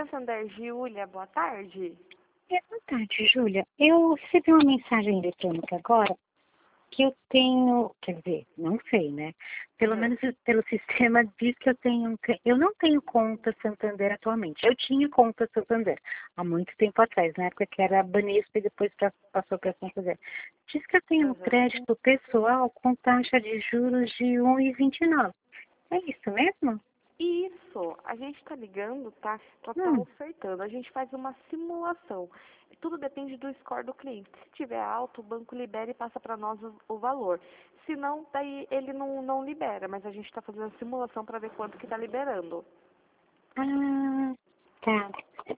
Santander, Júlia, boa tarde. Boa tarde, Júlia. Eu recebi uma mensagem eletrônica agora que eu tenho, quer dizer, não sei, né? Pelo menos pelo sistema diz que eu não tenho conta Santander atualmente. Eu tinha conta Santander há muito tempo atrás, na época que era Banespa e depois passou para Santander. Diz que eu tenho um crédito pessoal com taxa de juros de 1,29. É isso mesmo? Isso, a gente está ligando, tá? Para estar ofertando. A gente faz uma simulação. Tudo depende do score do cliente. Se tiver alto, o banco libera e passa para nós o valor. Se não, daí ele não libera, mas a gente está fazendo a simulação para ver quanto que está liberando. Ah, tá.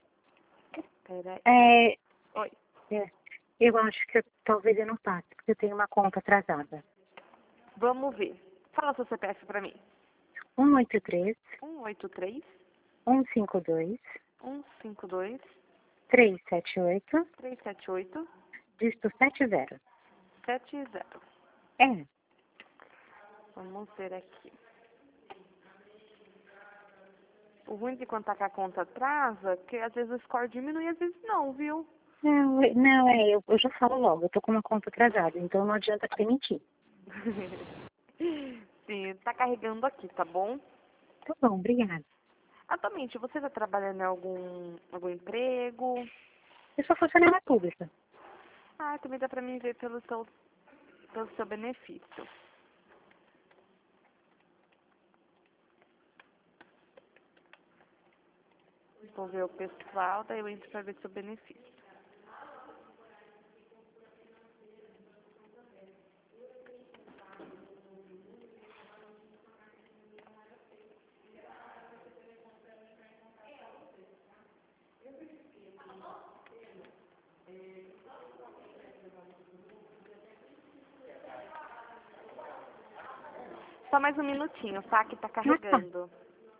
Peraí. Oi. Eu acho que talvez eu não passe, porque eu tenho uma conta atrasada. Vamos ver. Fala seu CPF para mim. 183 183 152 152 378 378 dígito 70. 70. É. Vamos ver aqui. O ruim de quando tá com a conta atrasa, que às vezes o score diminui e às vezes não, viu? Não, eu já falo logo, eu tô com uma conta atrasada, então não adianta querer mentir. Sim, tá carregando aqui, tá bom? Tá bom, obrigada. Atualmente, você tá trabalhando em algum emprego? Eu sou funcionária pública. Ah, também dá pra mim ver pelo seu benefício. Vou ver o pessoal, daí eu entro pra ver seu benefício. Só mais um minutinho, tá? Que tá carregando.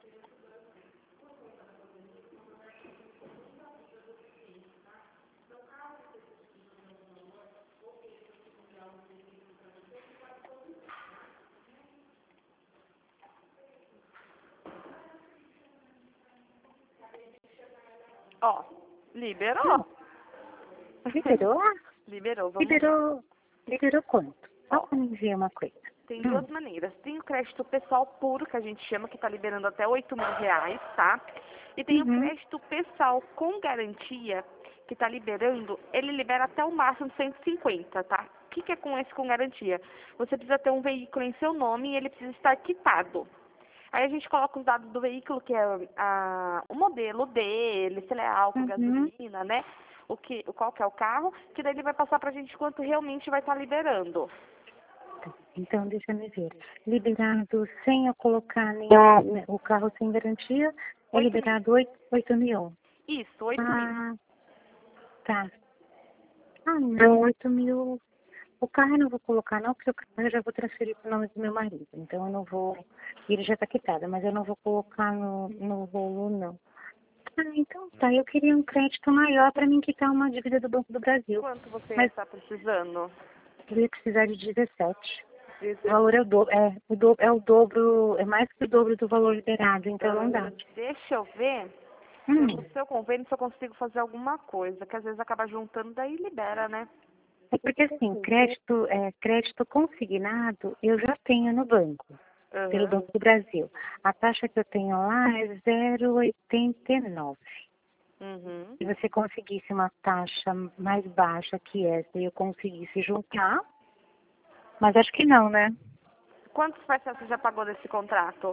Ó, liberou. Liberou? Liberou, vamos ver. Liberou quanto? Só Ó, pra me ver uma coisa. tem duas maneiras. Tem o crédito pessoal puro, que a gente chama, que tá liberando até R$ 8.000, tá? E tem o crédito pessoal com garantia, que tá liberando, ele libera até o máximo 150, tá? O que é com esse com garantia? Você precisa ter um veículo em seu nome e ele precisa estar quitado. Aí a gente coloca os dados do veículo, que é o modelo dele, se ele é álcool, gasolina, né? Qual que é o carro, que daí ele vai passar pra gente quanto realmente vai estar liberando. Então, deixa eu ver. Liberado sem eu colocar o carro sem garantia, é liberado 8.000. Isso, 8.000. Ah, tá. Ah, não, 8.000. O carro eu não vou colocar não, porque o carro eu já vou transferir para o nome do meu marido. Então eu não vou. Ele já está quitado, mas eu não vou colocar no rolo, não. Ah, então tá. Eu queria um crédito maior para mim quitar uma dívida do Banco do Brasil. Quanto você Mas está precisando? eu ia precisar de 17. O valor é o dobro, o dobro, é mais que o dobro do valor liberado, então não dá. Deixa eu ver se no seu convênio se eu consigo fazer alguma coisa, que às vezes acaba juntando, daí libera, né? É porque assim, crédito consignado eu já tenho no banco, pelo Banco do Brasil. A taxa que eu tenho lá é 0,89. Se você conseguisse uma taxa mais baixa que essa e eu conseguisse juntar, mas acho que não, né? Quantos parcelas você já pagou desse contrato?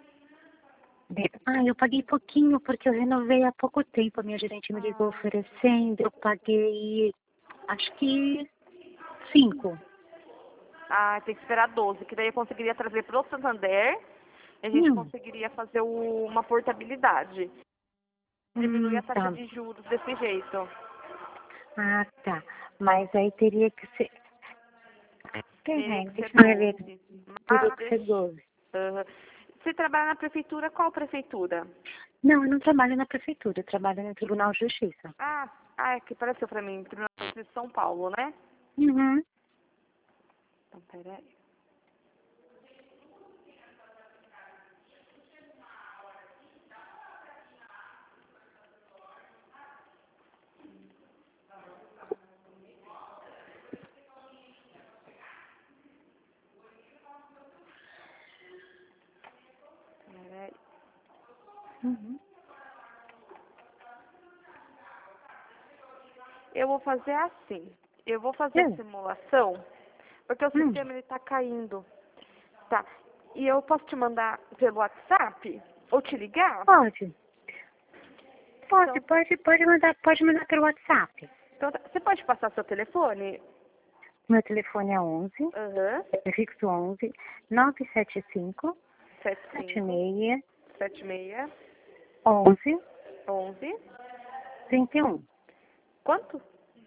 Eu paguei pouquinho porque eu renovei há pouco tempo. A minha gerente me ligou oferecendo, eu paguei, acho que 5. Ah, tem que esperar 12, que daí eu conseguiria trazer para o Santander e a gente conseguiria fazer uma portabilidade. Diminuir a taxa de juros desse jeito. Ah, tá. Mas aí teria que ser. Teria que ser Deixa eu ver. 12. Teria que ser 12. Você trabalha na prefeitura? Qual prefeitura? Não, eu não trabalho na prefeitura, eu trabalho no Tribunal de Justiça. É que apareceu pra mim, Tribunal de Justiça de São Paulo, né? Uhum. Então, peraí. Uhum. Eu vou fazer assim. Eu vou fazer a simulação, porque o sistema ele tá caindo, tá? E eu posso te mandar pelo WhatsApp ou te ligar? Pode. Pode, Então, pode mandar pelo WhatsApp. então você pode passar seu telefone? Meu telefone é 11, Aham. é fixo 11 975 75 76 76 11 11 31. Quanto?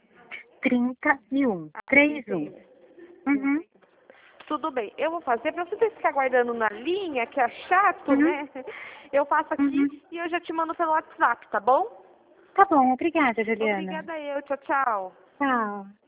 31. 31. Uhum. Tudo bem. Eu vou fazer para você ficar guardando na linha, que é chato, Uhum. né? Eu faço aqui Uhum. e eu já te mando pelo WhatsApp, tá bom? Tá bom, obrigada, Juliana. Obrigada eu. Tchau, tchau. Tchau.